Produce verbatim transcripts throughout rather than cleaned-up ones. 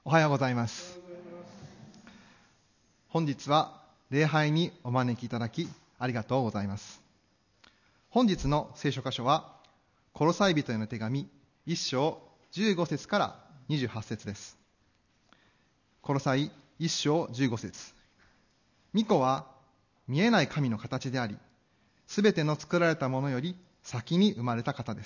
おはようございます。本日は礼拝にお招きいただきありがとうございます。本日の聖書箇所はコロサイ人への手紙いっ章じゅうご節からにじゅうはち節です。コロサイいっ章じゅうご節。御子は見えない神の形であり、すべての作られたものより先に生まれた方です。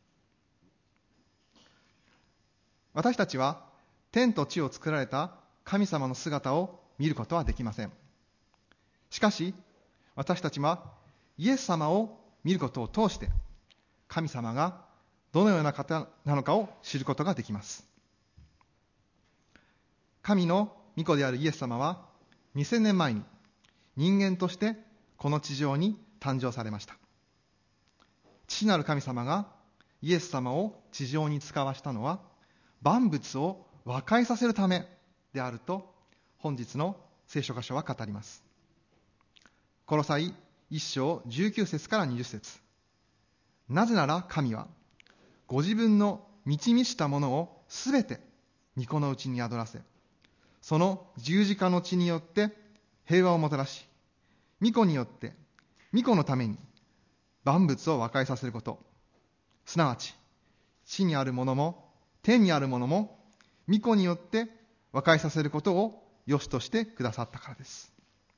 私たちは天と地を作られた神様の姿を見ることはできません。しかし私たちはイエス様を見ることを通して神様がどのような方なのかを知ることができます。神の御子であるイエス様はにせんねんまえに人間としてこの地上に誕生されました。父なる神様がイエス様を地上に使わしたのは万物を和解させるためであると本日の聖書箇所は語ります。コロサイいっ章じゅうきゅう節からにじゅう節。なぜなら神はご自分の満ち満ちたものをすべて御子のうちに宿らせ、その十字架の血によって平和をもたらし、御子によって御子のために万物を和解させること、すなわち地にあるものも天にあるものも御子によって和解させることを良しとしてくださったからです。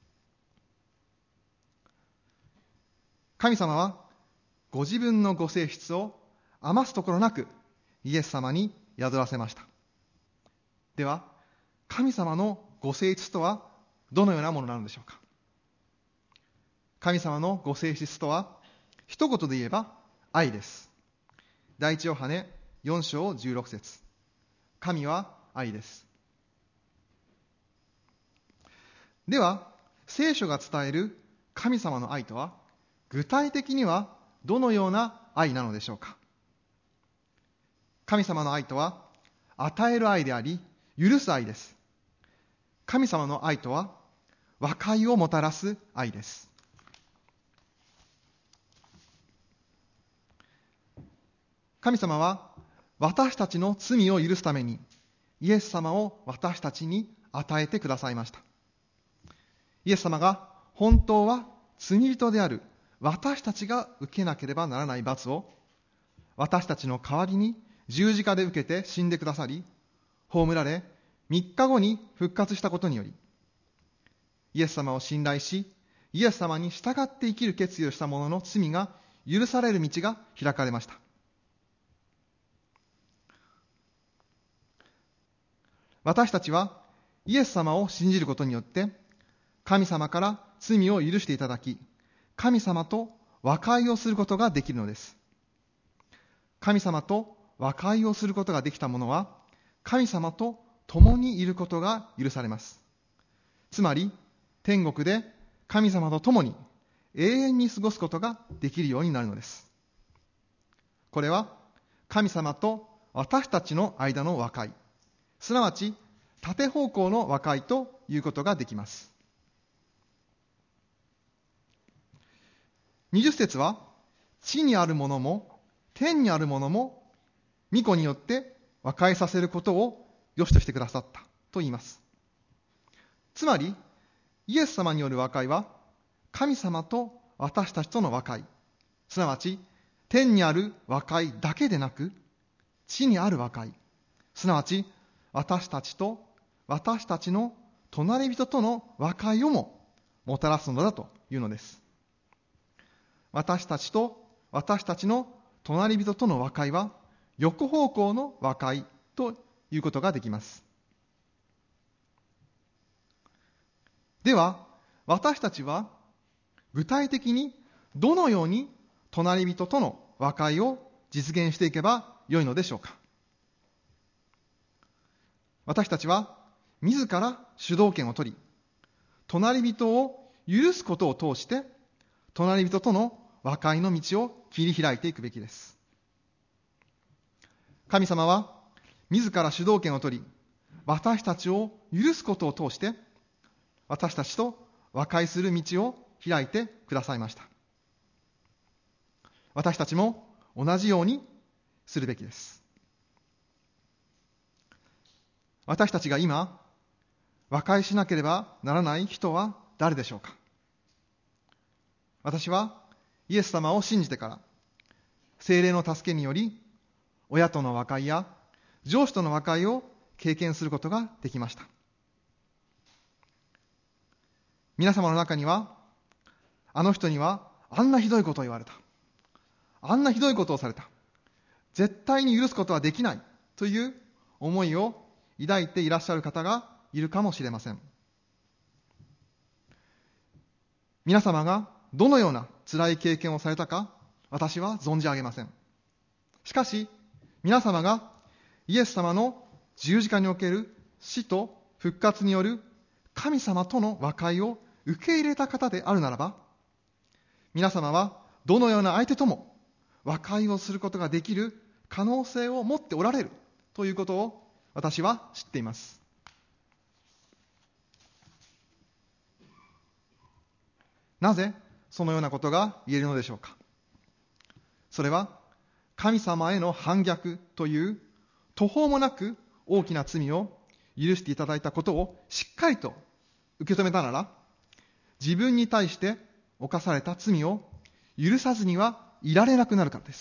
神様はご自分のご性質を余すところなくイエス様に宿らせました。では神様のご性質とはどのようなものなのでしょうか。神様のご性質とは一言で言えば愛です。第一ヨハネよん章じゅうろく節。神は愛です。では聖書が伝える神様の愛とは具体的にはどのような愛なのでしょうか。神様の愛とは与える愛であり許す愛です。神様の愛とは和解をもたらす愛です。神様は私たちの罪を許すためにイエス様を私たちに与えてくださいました。イエス様が本当は罪人である私たちが受けなければならない罰を私たちの代わりに十字架で受けて死んでくださり、葬られみっかごに復活したことにより、イエス様を信頼しイエス様に従って生きる決意をした者の罪が許される道が開かれました。私たちはイエス様を信じることによって神様から罪を許していただき、神様と和解をすることができるのです。神様と和解をすることができた者は神様と共にいることが許されます。つまり天国で神様と共に永遠に過ごすことができるようになるのです。これは神様と私たちの間の和解、すなわち縦方向の和解ということができます。にじゅう節は地にあるものも天にあるものも御子によって和解させることを良しとしてくださったと言います。つまりイエス様による和解は神様と私たちとの和解、すなわち天にある和解だけでなく地にある和解、すなわち私たちと私たちの隣人との和解をももたらすのだというのです。私たちと私たちの隣人との和解は横方向の和解ということができます。では私たちは具体的にどのように隣人との和解を実現していけばよいのでしょうか。私たちは自ら主導権を取り、隣人を許すことを通して隣人との和解の道を切り開いていくべきです。神様は自ら主導権を取り、私たちを許すことを通して私たちと和解する道を開いてくださいました。私たちも同じようにするべきです。 私たちが今、和解しなければならない人は誰でしょうか。私はイエス様を信じてから、聖霊の助けにより、親との和解や上司との和解を経験することができました。皆様の中には、あの人にはあんなひどいことを言われた。あんなひどいことをされた。絶対に許すことはできないという思いを抱いていらっしゃる方がいるかもしれません。皆様がどのような辛い経験をされたか、私は存じ上げません。しかし、皆様がイエス様の十字架における死と復活による神様との和解を受け入れた方であるならば、皆様はどのような相手とも和解をすることができる可能性を持っておられるということを私は知っています。なぜそのようなことが言えるのでしょうか。それは神様への反逆という途方もなく大きな罪を許していただいたことをしっかりと受け止めたなら、自分に対して犯された罪を許さずにはいられなくなるからです。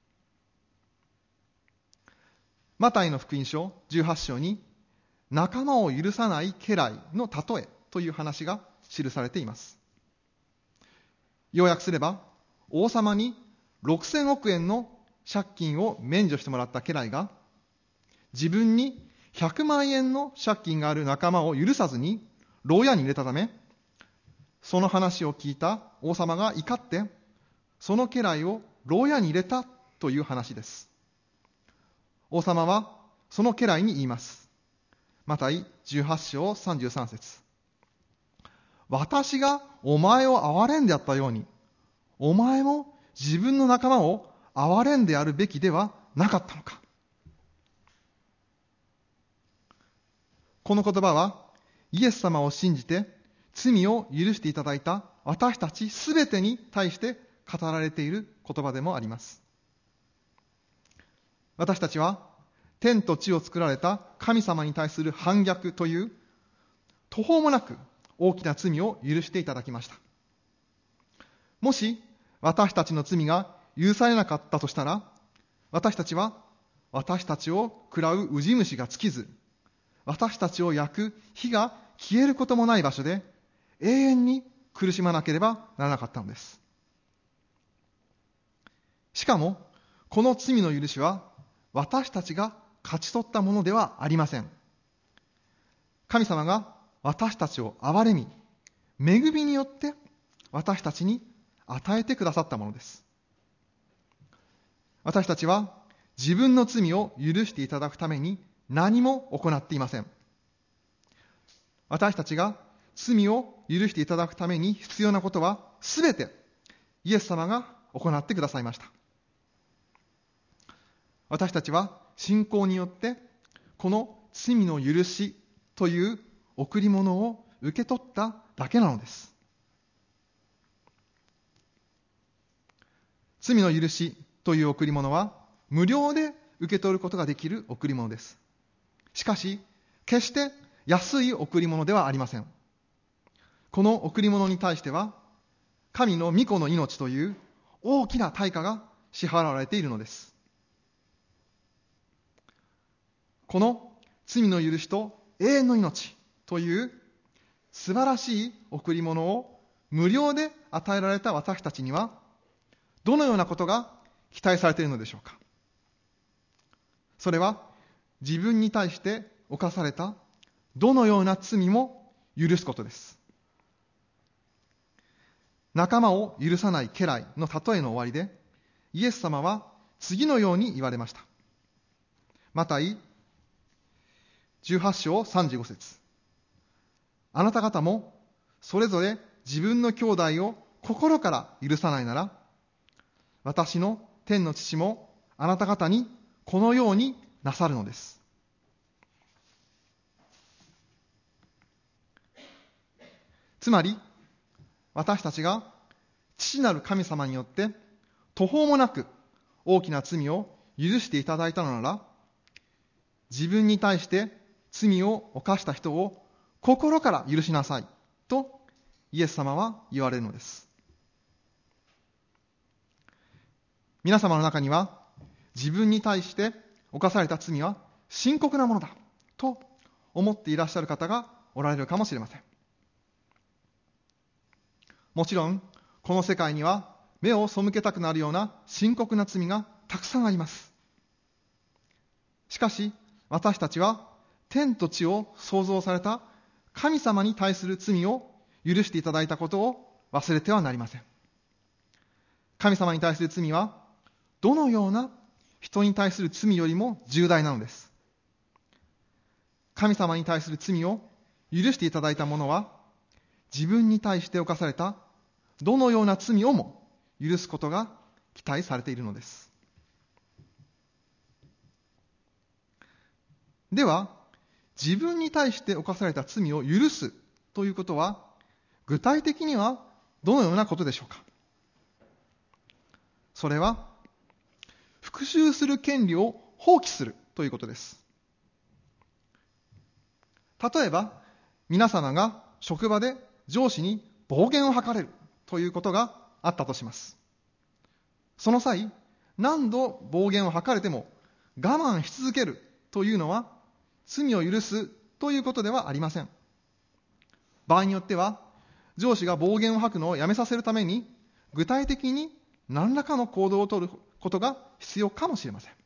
マタイの福音書じゅうはち章に、仲間を許さない家来の例えという話が記されています。要約すれば、王様にろくせんおくえんの借金を免除してもらった家来が、自分にひゃくまんえんの借金がある仲間を許さずに牢屋に入れたため、その話を聞いた王様が怒って、その家来を牢屋に入れたという話です。王様はその家来に言います。マタイじゅうはち章さんじゅうさん節。私がお前を憐れんでやったように、お前も自分の仲間を憐れんでやるべきではなかったのか。この言葉はイエス様を信じて罪を許していただいた私たちすべてに対して語られている言葉でもあります。私たちは天と地を作られた神様に対する反逆という途方もなく大きな罪を許していただきました。もし私たちの罪が許されなかったとしたら、私たちは私たちを喰らうウジ虫が尽きず、私たちを焼く火が消えることもない場所で永遠に苦しまなければならなかったのです。しかもこの罪の許しは私たちが勝ち取ったものではありません。神様が私たちを憐れみ、恵みによって私たちに与えてくださったものです。私たちは自分の罪を許していただくために何も行っていません。私たちが罪を許していただくために必要なことはすべてイエス様が行ってくださいました。私たちは信仰によってこの罪の許しという贈り物を受け取っただけなのです。罪の許しという贈り物は無料で受け取ることができる贈り物です。しかし決して安い贈り物ではありません。この贈り物に対しては神の御子の命という大きな対価が支払われているのです。この罪の許しと永遠の命という素晴らしい贈り物を無料で与えられた私たちにはどのようなことが期待されているのでしょうか。それは自分に対して犯されたどのような罪も許すことです。仲間を許さない家来の例えの終わりでイエス様は次のように言われました。マタイじゅうはち章さんじゅうご節。あなた方もそれぞれ自分の兄弟を心から許さないなら、私の天の父もあなた方にこのようになさるのです。つまり私たちが父なる神様によって途方もなく大きな罪を許していただいたのなら、自分に対して罪を犯した人を心から許しなさいとイエス様は言われるのです。皆様の中には自分に対して犯された罪は深刻なものだと思っていらっしゃる方がおられるかもしれません。もちろんこの世界には目を背けたくなるような深刻な罪がたくさんあります。しかし私たちは天と地を創造された神様に対する罪を許していただいたことを忘れてはなりません。神様に対する罪はどのような人に対する罪よりも重大なのです。神様に対する罪を許していただいた者は自分に対して犯されたどのような罪をも許すことが期待されているのです。では、自分に対して犯された罪を許すということは具体的にはどのようなことでしょうか。それは復讐する権利を放棄するということです。例えば皆様が職場で上司に暴言を吐かれるということがあったとします。その際、何度暴言を吐かれても我慢し続けるというのは罪を許すということではありません。場合によっては上司が暴言を吐くのをやめさせるために具体的に何らかの行動をとることが必要かもしれません。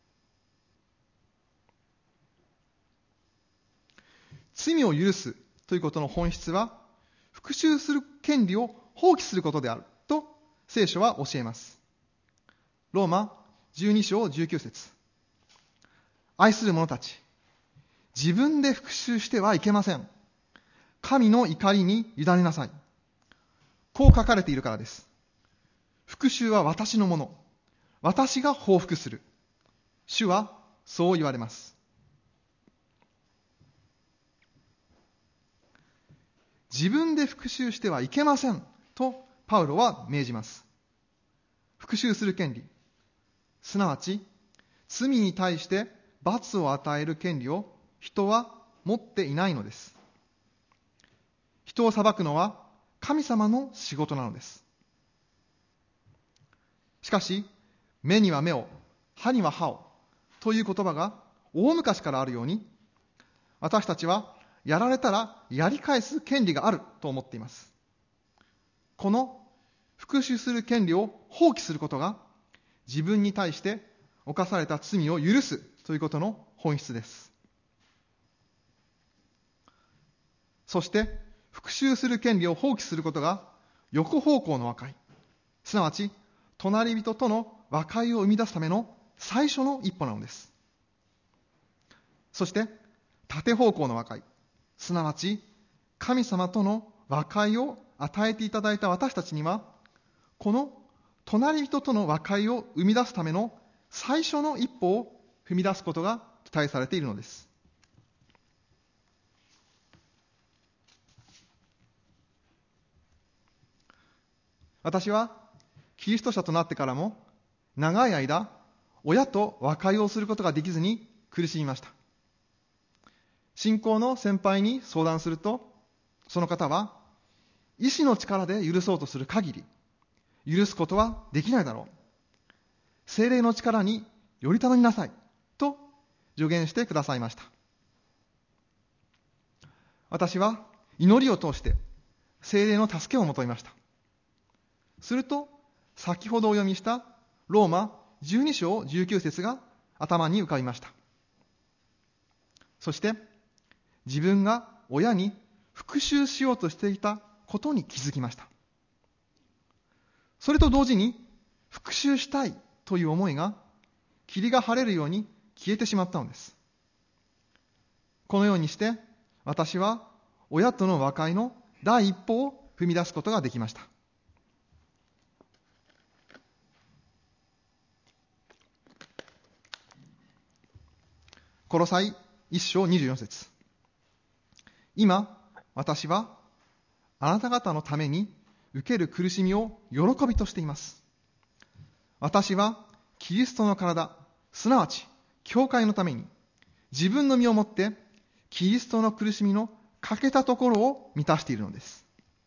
罪を許すということの本質は復讐する権利を放棄することであると聖書は教えます。ローマじゅうに章じゅうきゅう節。愛する者たち、自分で復讐してはいけません。神の怒りに委ねなさい。こう書かれているからです。復讐は私のもの。私が報復する。主はそう言われます。自分で復讐してはいけませんとパウロは命じます。復讐する権利、すなわち罪に対して罰を与える権利を人は持っていないのです。人を裁くのは神様の仕事なのです。しかし、目には目を、歯には歯をという言葉が大昔からあるように、私たちはやられたらやり返す権利があると思っています。この復讐する権利を放棄することが自分に対して犯された罪を許すということの本質です。そして復讐する権利を放棄することが横方向の和解、すなわち隣人との和解を生み出すための最初の一歩なのです。そして縦方向の和解、すなわち神様との和解を与えていただいた私たちには、この隣人との和解を生み出すための最初の一歩を踏み出すことが期待されているのです。私はキリスト者となってからも長い間親と和解をすることができずに苦しみました。信仰の先輩に相談すると、その方は意志の力で許そうとする限り許すことはできないだろう、聖霊の力により頼みなさいと助言してくださいました。私は祈りを通して聖霊の助けを求めました。すると先ほどお読みしたローマじゅうに章じゅうきゅう節が頭に浮かびました。そして自分が親に復讐しようとしていたことに気づきました。それと同時に復讐したいという思いが霧が晴れるように消えてしまったのです。このようにして私は親との和解の第一歩を踏み出すことができました。コロサイいち章にじゅうよん節。今私はあなた方のために受ける苦しみを喜びとしています。私はキリストの体、すなわち教会のために自分の身をもってキリストの苦しみの欠けたところを満たしているのです。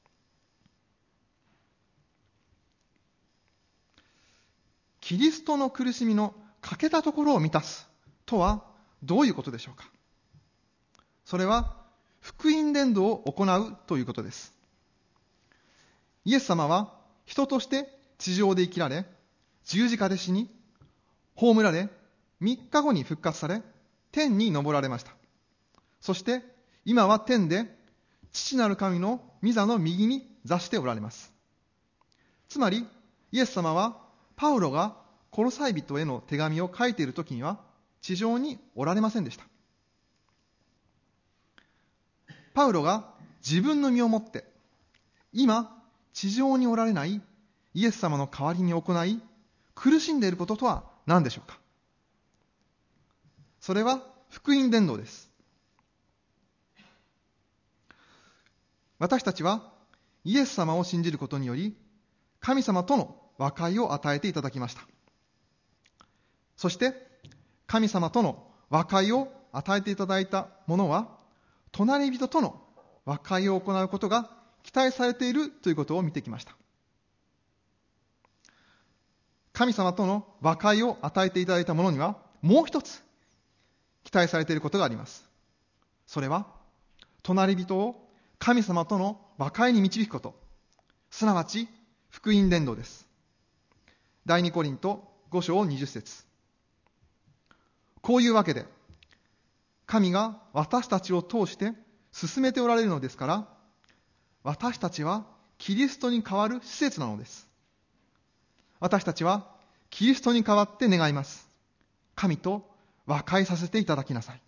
キリストの苦しみの欠けたところを満たすとはどういうことでしょうか。それは福音伝道を行うということです。イエス様は人として地上で生きられ、十字架で死に、葬られ、三日後に復活され、天に昇られました。そして今は天で父なる神の御座の右に座しておられます。つまりイエス様はパウロがコロサイ人への手紙を書いているときには地上におられませんでした。パウロが自分の身をもって今地上におられないイエス様の代わりに行い苦しんでいることとは何でしょうか。それは福音伝道です。私たちはイエス様を信じることにより神様との和解を与えていただきました。そして神様との和解を与えていただいた者は隣人との和解を行うことが期待されているということを見てきました。神様との和解を与えていただいた者にはもう一つ期待されていることがあります。それは隣人を神様との和解に導くこと、すなわち福音伝道です。第二コリントご章にじゅっ節。こういうわけで神が私たちを通して進めておられるのですから、私たちはキリストに代わる施設なのです。私たちはキリストに代わって願います。神と和解させていただきなさい。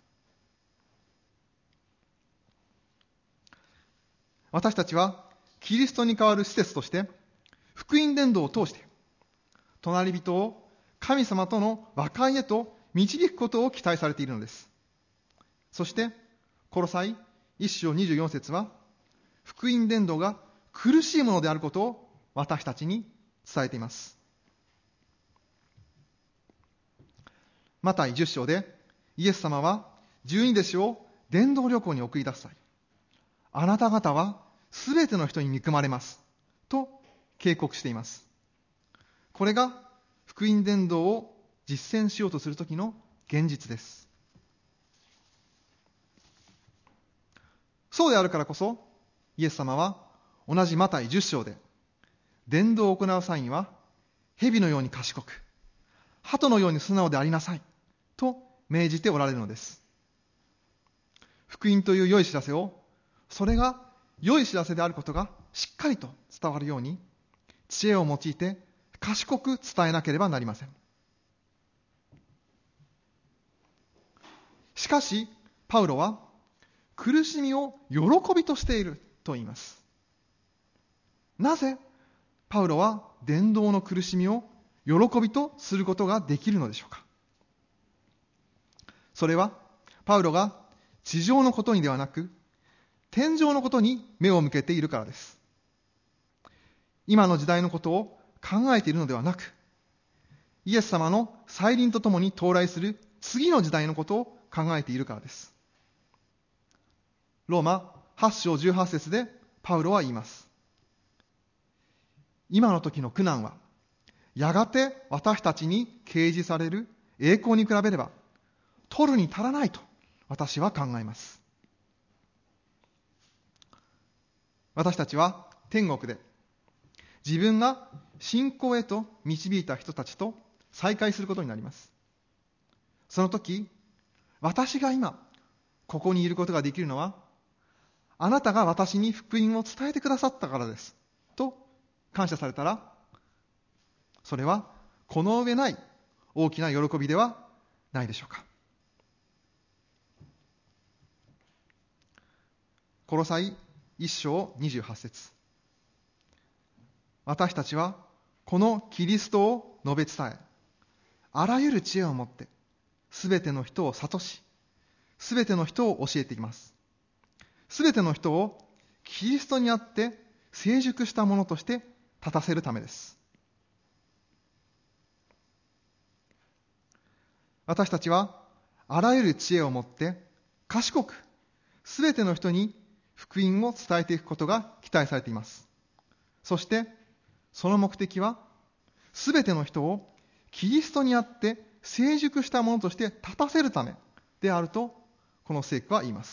私たちはキリストに代わる施設として福音伝道を通して隣人を神様との和解へと導くことを期待されているのです。そしてコロサイ一章にじゅうよん節は福音伝道が苦しいものであることを私たちに伝えています。マタイじゅっ章でイエス様は十二弟子を伝道旅行に送り出す際、あなた方はすべての人に憎まれますと警告しています。これが福音伝道を実践しようとするときの現実です。そうであるからこそイエス様は同じマタイじゅっ章で伝道を行う際には蛇のように賢く鳩のように素直でありなさいと命じておられるのです。福音という良い知らせを、それが良い知らせであることがしっかりと伝わるように知恵を用いて賢く伝えなければなりません。しかしパウロは苦しみを喜びとしていると言います。なぜパウロは伝道の苦しみを喜びとすることができるのでしょうか。それはパウロが地上のことにではなく天上のことに目を向けているからです。今の時代のことを考えているのではなく、イエス様の再臨とともに到来する次の時代のことを考えているからです。ローマはち章じゅうはち節でパウロは言います。今の時の苦難はやがて私たちに掲示される栄光に比べれば取るに足らないと私は考えます。私たちは天国で自分が信仰へと導いた人たちと再会することになります。その時、私が今ここにいることができるのはあなたが私に福音を伝えてくださったからですと感謝されたら、それはこの上ない大きな喜びではないでしょうか。コロサイ一章にじゅうはち節。私たちはこのキリストを述べ伝え、あらゆる知恵をもってすべての人を諭し、すべての人を教えています。すべての人をキリストにあって成熟したものとして立たせるためです。私たちはあらゆる知恵をもって賢くすべての人に福音を伝えていくことが期待されています。そしてその目的はすべての人をキリストにあって成熟したものとして立たせるためであるとこの聖句は言います。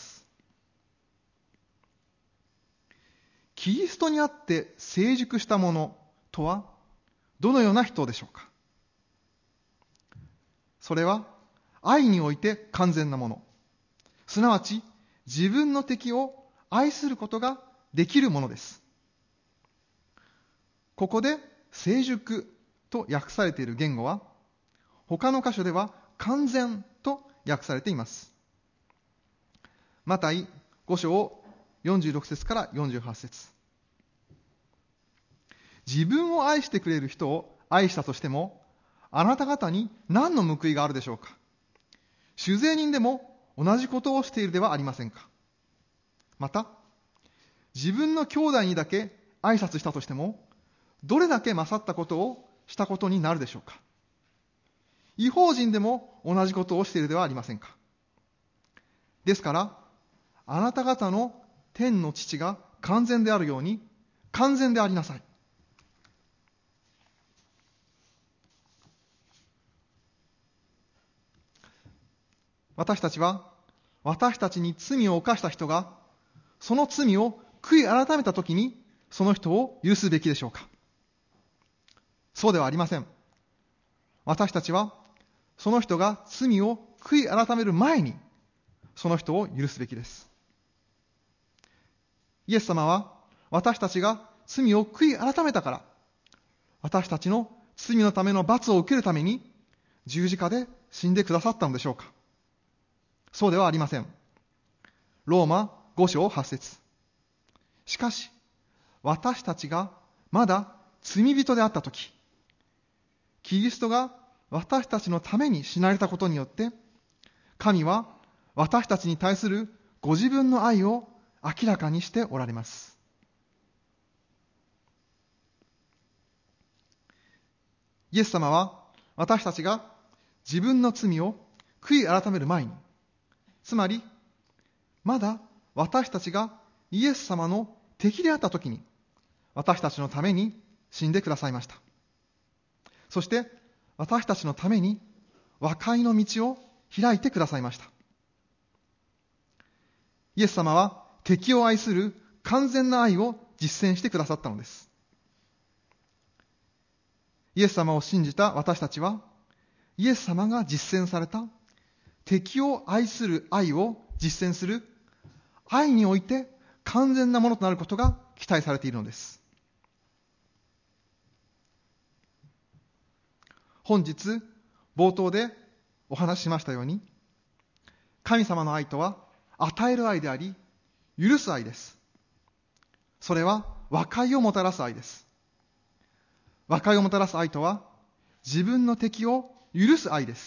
キリストにあって成熟したものとはどのような人でしょうか。それは愛において完全なもの、すなわち自分の敵を愛することができるものです。ここで成熟と訳されている言語は他の箇所では完全と訳されています。マタイご章よんじゅうろく節からよんじゅうはち節。自分を愛してくれる人を愛したとしてもあなた方に何の報いがあるでしょうか。酒税人でも同じことをしているではありませんか。また自分の兄弟にだけ挨拶したとしてもどれだけ勝ったことをしたことになるでしょうか。異邦人でも同じことをしているではありませんか。ですからあなた方の天の父が完全であるように完全でありなさい。私たちは私たちに罪を犯した人がその罪を悔い改めたときにその人を許すべきでしょうか。そうではありません。私たちはその人が罪を悔い改める前にその人を許すべきです。イエス様は私たちが罪を悔い改めたから私たちの罪のための罰を受けるために十字架で死んでくださったのでしょうか。そうではありません。ローマご章はち節。しかし私たちがまだ罪人であったとき、キリストが私たちのために死なれたことによって神は私たちに対するご自分の愛を明らかにしておられます。イエス様は私たちが自分の罪を悔い改める前に、つまりまだ私たちがイエス様の敵であったときに私たちのために死んでくださいました。そして私たちのために和解の道を開いてくださいました。イエス様は敵を愛する完全な愛を実践してくださったのです。イエス様を信じた私たちはイエス様が実践された敵を愛する愛を実践する愛において完全なものとなることが期待されているのです。本日冒頭でお話ししましたように、神様の愛とは与える愛であり許す愛です。それは和解をもたらす愛です。和解をもたらす愛とは自分の敵を許す愛です。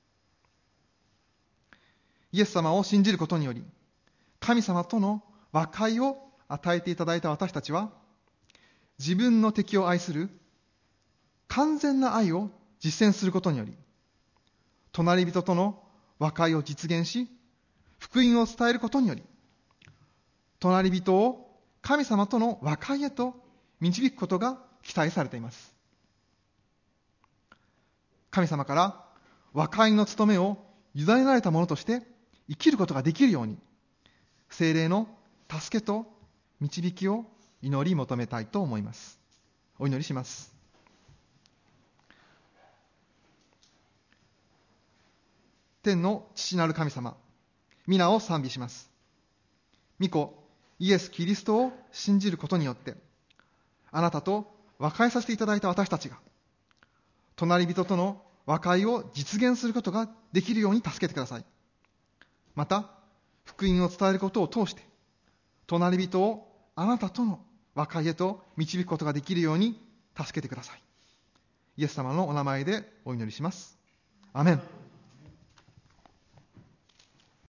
イエス様を信じることにより神様との和解を与えていただいた私たちは自分の敵を愛する完全な愛を実践することにより隣人との和解を実現し福音を伝えることにより隣人を神様との和解へと導くことが期待されています。神様から和解の務めを委ねられたものとして生きることができるように聖霊の助けと導きを祈り求めたいと思います。お祈りします。天の父なる神様、皆を賛美します。御子イエス・キリストを信じることによってあなたと和解させていただいた私たちが隣人との和解を実現することができるように助けてください。また福音を伝えることを通して隣人をあなたとの和解へと導くことができるように助けてください。イエス様のお名前でお祈りします。アメン。